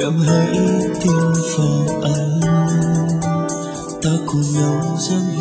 em hãy tin vào anh, ta cùng nhau dám